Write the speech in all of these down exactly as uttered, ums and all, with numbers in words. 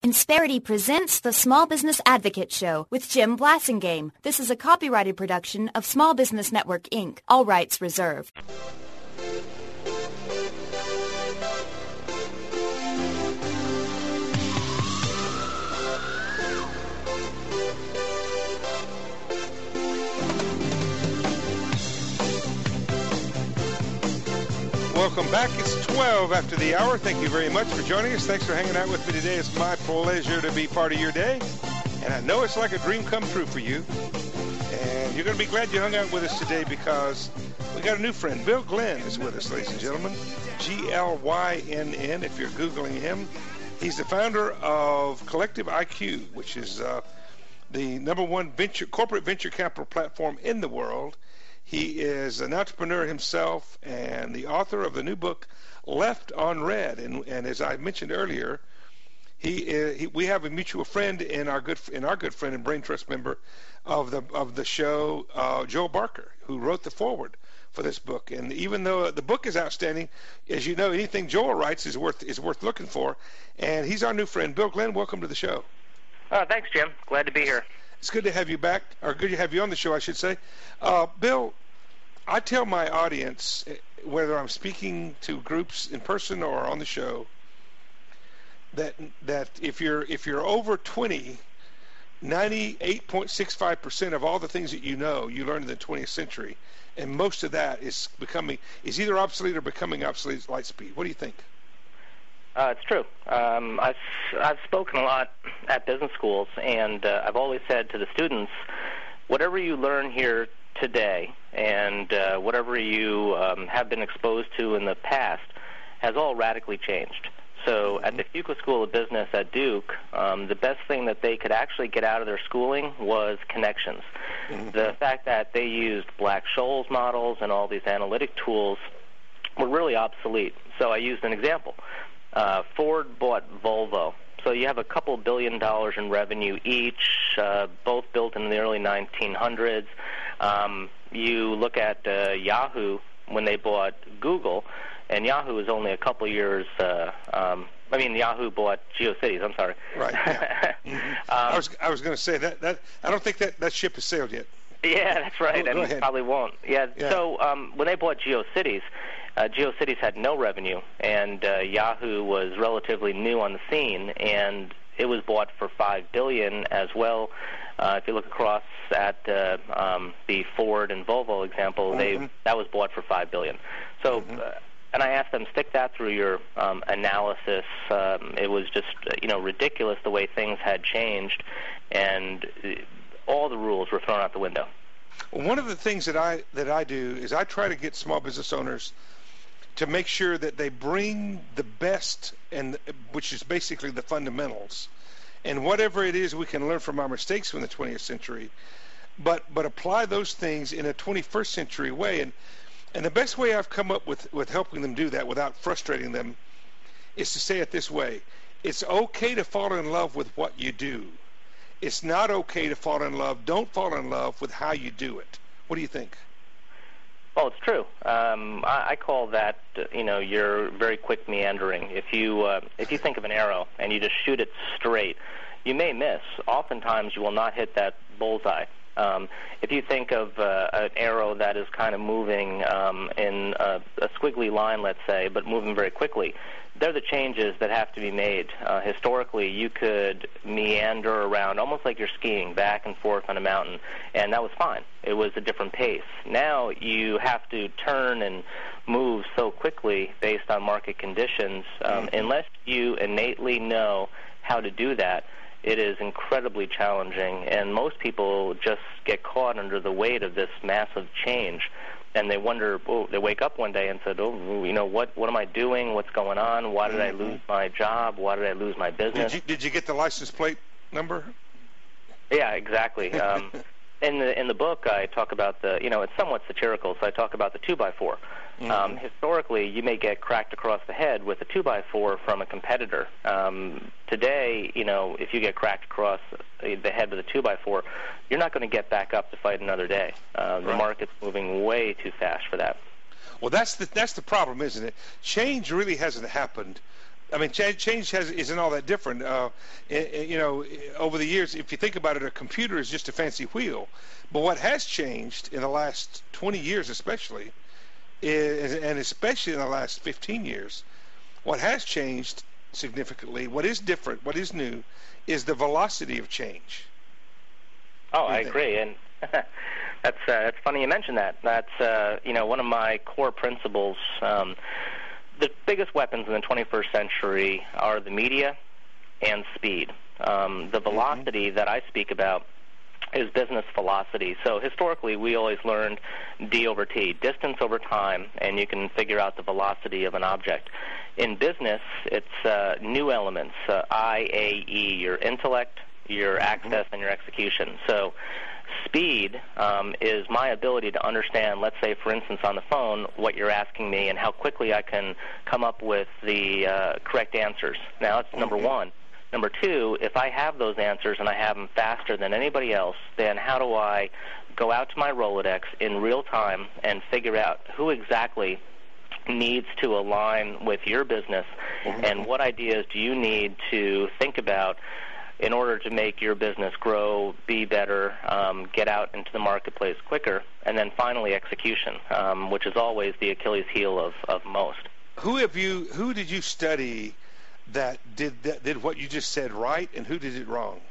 Insperity presents the Small Business Advocate Show with Jim Blasingame. This is a copyrighted production of Small Business Network, Incorporated. All rights reserved. Welcome back. It's twelve after the hour. Thank you very much for joining us. Thanks for hanging out with me today. It's my pleasure to be part of your day. And I know it's like a dream come true for you. And you're going to be glad you hung out with us today because we got a new friend. Bill Glenn is with us, ladies and gentlemen. G L Y N N, if you're Googling him. He's the founder of Collective I Q, which is uh, the number one venture corporate venture capital platform in the world. He is an entrepreneur himself and the author of the new book, Left on Red. And, and as I mentioned earlier, he, is, he we have a mutual friend in our good in our good friend and Brain Trust member of the of the show, uh, Joel Barker, who wrote the foreword for this book. And even though the book is outstanding, as you know, anything Joel writes is worth is worth looking for. And he's our new friend, Bill Glenn. Welcome to the show. Uh, thanks, Jim. Glad to be here. It's good to have you back, or good to have you on the show, I should say. Uh, Bill, I tell my audience, whether I'm speaking to groups in person or on the show, that that if you're if you're over twenty, ninety-eight point six five percent of all the things that you know, you learned in the twentieth century, and most of that is becoming is either obsolete or becoming obsolete at light speed. What do you think? Uh, it's true. Um, I've I've spoken a lot at business schools, and uh, I've always said to the students, whatever you learn here today and uh, whatever you um, have been exposed to in the past has all radically changed. So mm-hmm. at the Fuqua School of Business at Duke, um, the best thing that they could actually get out of their schooling was connections. Mm-hmm. The fact that they used Black-Scholes models and all these analytic tools were really obsolete. So I used an example. Uh, Ford bought Volvo. So you have a couple billion dollars in revenue each, uh, both built in the early nineteen hundreds. Um, you look at uh, Yahoo when they bought Google, and Yahoo is only a couple years. Uh, um, I mean, Yahoo bought GeoCities. I'm sorry. Right. Yeah. mm-hmm. um, I was I was going to say that that I don't think that that ship has sailed yet. Yeah, that's right, Go, go and ahead. probably won't. Yeah. yeah. So um, when they bought GeoCities. Uh, GeoCities had no revenue, and uh, Yahoo was relatively new on the scene, and it was bought for five billion dollars as well. Uh, if you look across at uh, um, the Ford and Volvo example, mm-hmm. they that was bought for five billion dollars. So, mm-hmm. uh, and I asked them, stick that through your um, analysis. Um, it was just you know ridiculous the way things had changed, and all the rules were thrown out the window. Well, one of the things that I that I do is I try to get small business owners to make sure that they bring the best, and which is basically the fundamentals, and whatever it is we can learn from our mistakes from the twentieth century, but but apply those things in a twenty-first century way. And and the best way I've come up with with helping them do that without frustrating them is to say it this way: it's okay to fall in love with what you do. It's not okay to fall in love. Don't fall in love with how you do it. What do you think? Well, it's true. Um, I, I call that, uh, you know, you're very quick meandering. If you uh, if you think of an arrow and you just shoot it straight, you may miss. Oftentimes, you will not hit that bullseye. Um, if you think of uh, an arrow that is kind of moving um, in a, a squiggly line, let's say, but moving very quickly, they're the changes that have to be made. Uh, historically, you could meander around almost like you're skiing back and forth on a mountain, and that was fine. It was a different pace. Now you have to turn and move so quickly based on market conditions. Um, mm-hmm. Unless you innately know how to do that, it is incredibly challenging, and most people just get caught under the weight of this massive change. And they wonder, oh, they wake up one day and said, oh, you know, what what am I doing? What's going on? Why did mm-hmm. I lose my job? Why did I lose my business? Did you, did you get the license plate number? Yeah, exactly. Um, in the in the book, I talk about the, you know, it's somewhat satirical, so I talk about the two by four. Mm-hmm. Um, historically, you may get cracked across the head with a two by four from a competitor. Um, today, you know, if you get cracked across the head with a two by four, you're not going to get back up to fight another day. Uh, the right. market's moving way too fast for that. Well, that's the that's the problem, isn't it? Change really hasn't happened I mean, change, change has, isn't all that different. Uh, it, it, you know, over the years, if you think about it, a computer is just a fancy wheel. But what has changed in the last twenty years especially, is, and especially in the last fifteen years, what has changed significantly, what is different, what is new, is the velocity of change. Oh, I agree. And that's uh, that's funny you mention that. That's, uh, you know, one of my core principles. Um, The biggest weapons in the twenty-first century are the media and speed. Um, the velocity mm-hmm. that I speak about is business velocity. So historically, we always learned D over T, distance over time, and you can figure out the velocity of an object. In business, it's uh, new elements, uh, I, A, E, your intellect, your access, mm-hmm. and your execution. So speed um, is my ability to understand, let's say, for instance, on the phone, what you're asking me and how quickly I can come up with the uh, correct answers. Now, that's number one. Number two, if I have those answers and I have them faster than anybody else, then how do I go out to my Rolodex in real time and figure out who exactly needs to align with your business mm-hmm. and what ideas do you need to think about in order to make your business grow, be better, um, get out into the marketplace quicker, and then finally execution, um, which is always the Achilles heel of, of most. Who have you? Who did you study that did that, did what you just said right, and who did it wrong?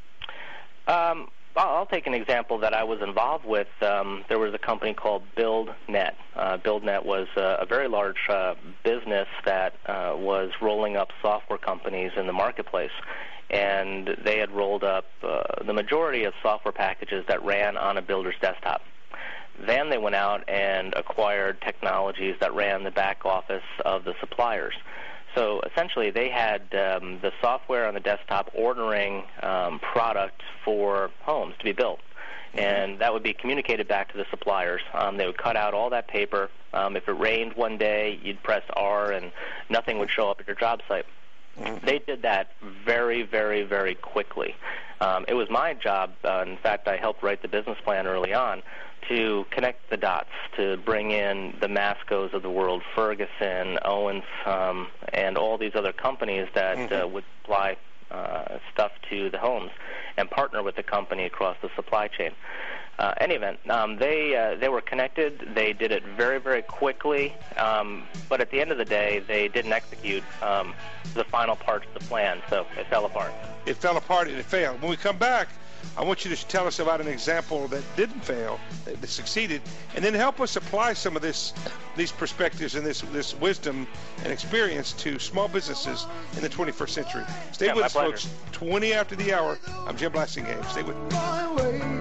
Um, I'll take an example that I was involved with. Um, there was a company called BuildNet. Uh, BuildNet was a, a very large uh, business that uh, was rolling up software companies in the marketplace. And they had rolled up uh, the majority of software packages that ran on a builder's desktop. Then they went out and acquired technologies that ran the back office of the suppliers. So essentially they had um, the software on the desktop ordering um, product for homes to be built. Mm-hmm. And that would be communicated back to the suppliers. Um, they would cut out all that paper. Um, if it rained one day, you'd press R and nothing would show up at your job site. They did that very, very, very quickly. Um, it was my job, uh, in fact, I helped write the business plan early on, to connect the dots, to bring in the Mascos of the world, Ferguson, Owens, um, and all these other companies that mm-hmm. uh, would supply uh, stuff to the homes and partner with the company across the supply chain. Uh, any event, um, they uh, they were connected. They did it very, very quickly. Um, but at the end of the day, they didn't execute um, the final parts of the plan, so it fell apart. It fell apart and it failed. When we come back, I want you to tell us about an example that didn't fail, that, that succeeded, and then help us apply some of this, these perspectives and this this wisdom and experience to small businesses in the twenty-first century. Stay yeah, with us, pleasure. folks. twenty after the hour. I'm Jim Blasingame. Stay with me.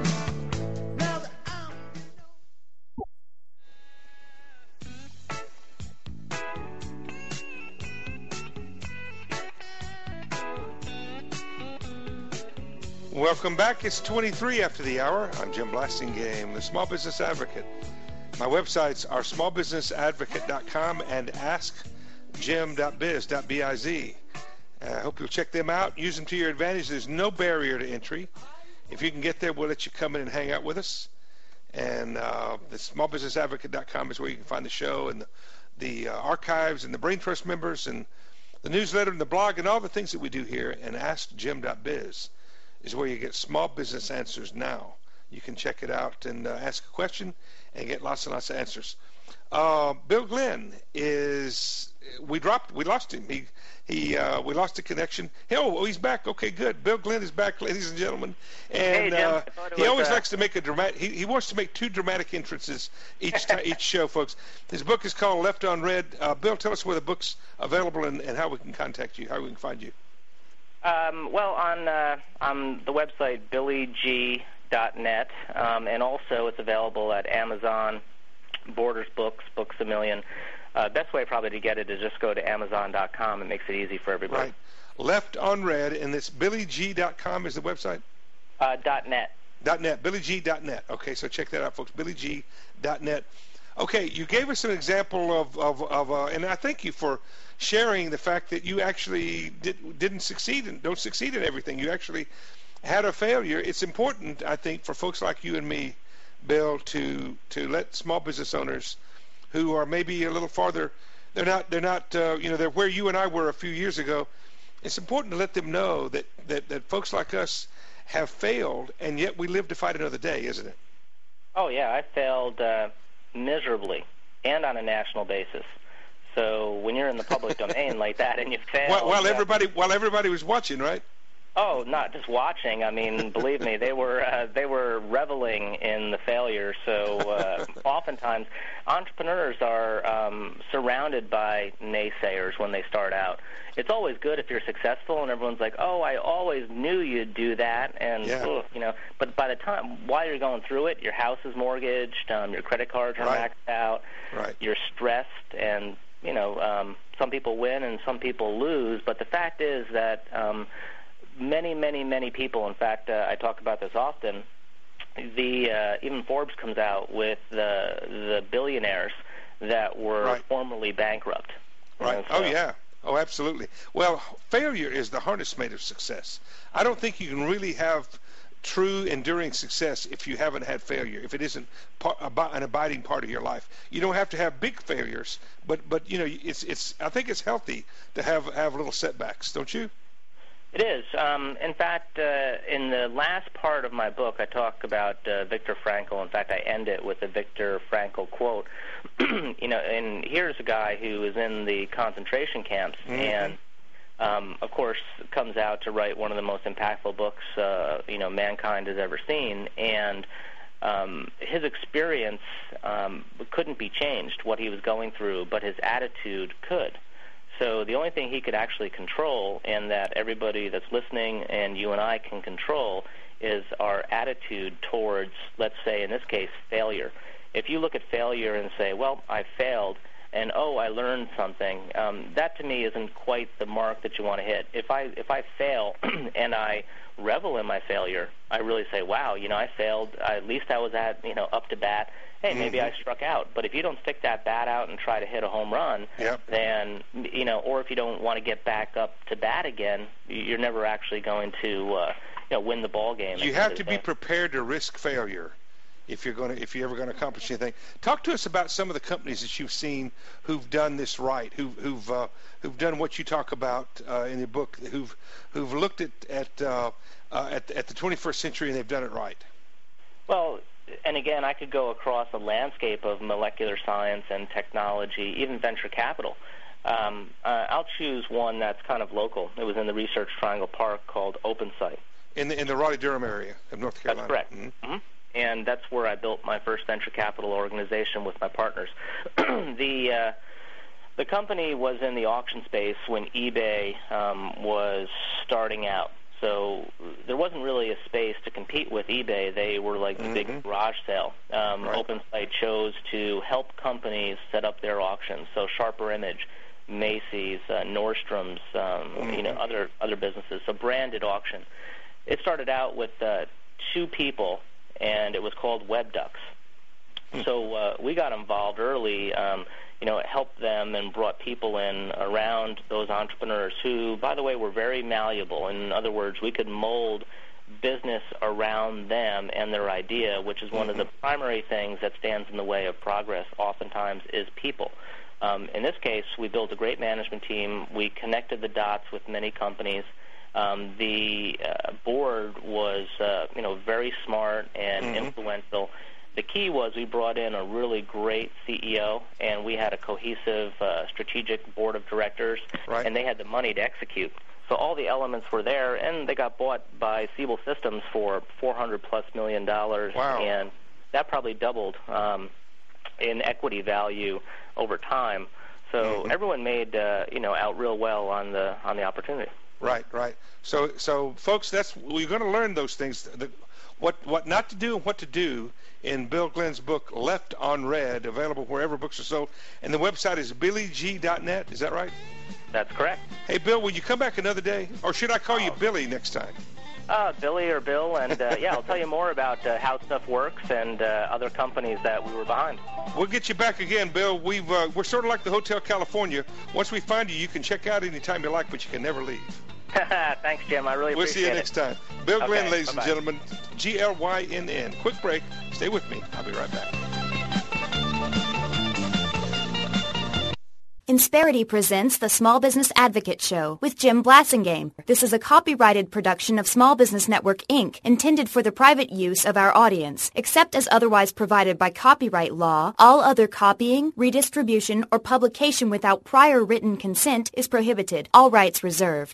Welcome back. It's twenty-three after the hour. I'm Jim Blasingame, the Small Business Advocate. My websites are small business advocate dot com and ask jim dot biz. I uh, hope you'll check them out. Use them to your advantage. There's no barrier to entry. If you can get there, we'll let you come in and hang out with us. And uh, the small business advocate dot com is where you can find the show and the, the uh, archives and the Brain Trust members and the newsletter and the blog and all the things that we do here. And ask jim dot biz is where you get small business answers now. You can check it out and uh, ask a question and get lots and lots of answers. Uh, Bill Glenn is, we dropped, we lost him. He, he, uh, we lost the connection. Oh, he's back. Okay, good. Bill Glenn is back, ladies and gentlemen. And hey, uh, he was, always uh... likes to make a dramatic, he, he wants to make two dramatic entrances each time, each show, folks. His book is called Left on Red. Uh, Bill, tell us where the book's available and, and how we can contact you, how we can find you. Um, well, on uh, on the website billy g dot net, um, and also it's available at Amazon, Borders Books, Books A Million. Uh, best way probably to get it is just go to amazon dot com. It makes it easy for everybody. Right. Left on Red, and it's billy g dot com is the website? Uh, dot .net. Dot .net, billy g dot net. Okay, so check that out, folks, billy g dot net. Okay, you gave us an example of, of, of uh, and I thank you for sharing the fact that you actually did, didn't succeed and don't succeed in everything. You actually had a failure. It's important, I think, for folks like you and me, Bill, to to let small business owners who are maybe a little farther they're not, they're not, uh, you know, they're where you and I were a few years ago. It's important to let them know that, that, that folks like us have failed, and yet we live to fight another day, isn't it? Oh, yeah, I failed uh, miserably and on a national basis. So when you're in the public domain like that and you fail... While, while, yeah. everybody, while everybody was watching, right? Oh, not just watching. I mean, believe me, they were uh, they were reveling in the failure. So uh, oftentimes, entrepreneurs are um, surrounded by naysayers when they start out. It's always good if you're successful and everyone's like, "Oh, I always knew you'd do that," and yeah. ugh, you know. But by the time while you're going through it, your house is mortgaged, um, your credit cards are right. maxed out, right. you're stressed, and you know, um, some people win and some people lose. But the fact is that um, Many, many, many people. In fact, uh, I talk about this often. The uh, even Forbes comes out with the the billionaires that were right. formerly bankrupt. Right. So, oh yeah. Oh, absolutely. Well, failure is the harness mate of success. I don't think you can really have true, enduring success if you haven't had failure. If it isn't part, an abiding part of your life, you don't have to have big failures. But but you know, it's it's. I think it's healthy to have have little setbacks. Don't you? It is. Um, in fact, uh, in the last part of my book, I talk about uh, Viktor Frankl. In fact, I end it with a Viktor Frankl quote. you know, and here's a guy who is in the concentration camps, mm-hmm. and um, of course, comes out to write one of the most impactful books uh, you know mankind has ever seen. And um, his experience um, couldn't be changed, what he was going through, but his attitude could. So the only thing he could actually control, and that everybody that's listening and you and I can control, is our attitude towards, let's say, in this case, failure. If you look at failure and say, well, I failed, and, oh, I learned something, um, that to me isn't quite the mark that you want to hit. If I if I fail and I revel in my failure, I really say, wow, you know, I failed. At least I was at, you know, up to bat. Hey, maybe mm-hmm. I struck out. But if you don't stick that bat out and try to hit a home run, yep. then, you know, or if you don't want to get back up to bat again, you're never actually going to, uh, you know, win the ball game. You have to be prepared to risk failure if you're going to, if you're ever going to accomplish anything. Talk to us about some of the companies that you've seen who've done this right, who've who've uh, who've done what you talk about uh, in the book, who've who've looked at at, uh, uh, at at the twenty-first century and they've done it right. Well. And again, I could go across a landscape of molecular science and technology, even venture capital. Um, uh, I'll choose one that's kind of local. It was in the Research Triangle Park called OpenSite. In the, in the Raleigh-Durham area of North Carolina. That's correct. Mm-hmm. Mm-hmm. And that's where I built my first venture capital organization with my partners. the uh, the company was in the auction space when eBay um, was starting out. So there wasn't really a space to compete with eBay. They were like the mm-hmm. big garage sale. Um, right. OpenSite chose to help companies set up their auctions. So Sharper Image, Macy's, uh, Nordstrom's, um, mm-hmm. you know, other other businesses. So branded auction. It started out with uh, two people, and it was called WebDucks. Mm-hmm. So uh, we got involved early. Um, you know, it helped them and brought people in around those entrepreneurs who, by the way, were very malleable. In other words, we could mold business around them and their idea, which is one mm-hmm. of the primary things that stands in the way of progress oftentimes is people. Um, in this case, we built a great management team. We connected the dots with many companies. Um, the uh, board was, uh, you know, very smart and mm-hmm. influential. The key was we brought in a really great C E O, and we had a cohesive uh, strategic board of directors, right. and they had the money to execute. So all the elements were there, and they got bought by Siebel Systems for four hundred plus million dollars, wow. and that probably doubled um, in equity value over time. So mm-hmm. everyone made uh, you know out real well on the on the opportunity. Right, right. So, so folks, that's we're going to learn those things. The, what what not to do and what to do in Bill Glenn's book, Left on Red, available wherever books are sold. And the website is billy g dot net. Is that right? That's correct. Hey, Bill, will you come back another day? Or should I call oh. you Billy next time? Uh, Billy or Bill, and uh, yeah, I'll tell you more about uh, how stuff works and uh, other companies that we were behind. We'll get you back again, Bill. We've, uh, we're sort of like the Hotel California. Once we find you, you can check out anytime you like, but you can never leave. Thanks, Jim. I really we'll appreciate it. We'll see you next time. Bill okay, Glenn, ladies bye-bye. and gentlemen, G L Y N N. Quick break. Stay with me. I'll be right back. Insperity presents the Small Business Advocate Show with Jim Blasingame. This is a copyrighted production of Small Business Network, Incorporated, intended for the private use of our audience. Except as otherwise provided by copyright law, all other copying, redistribution, or publication without prior written consent is prohibited. All rights reserved.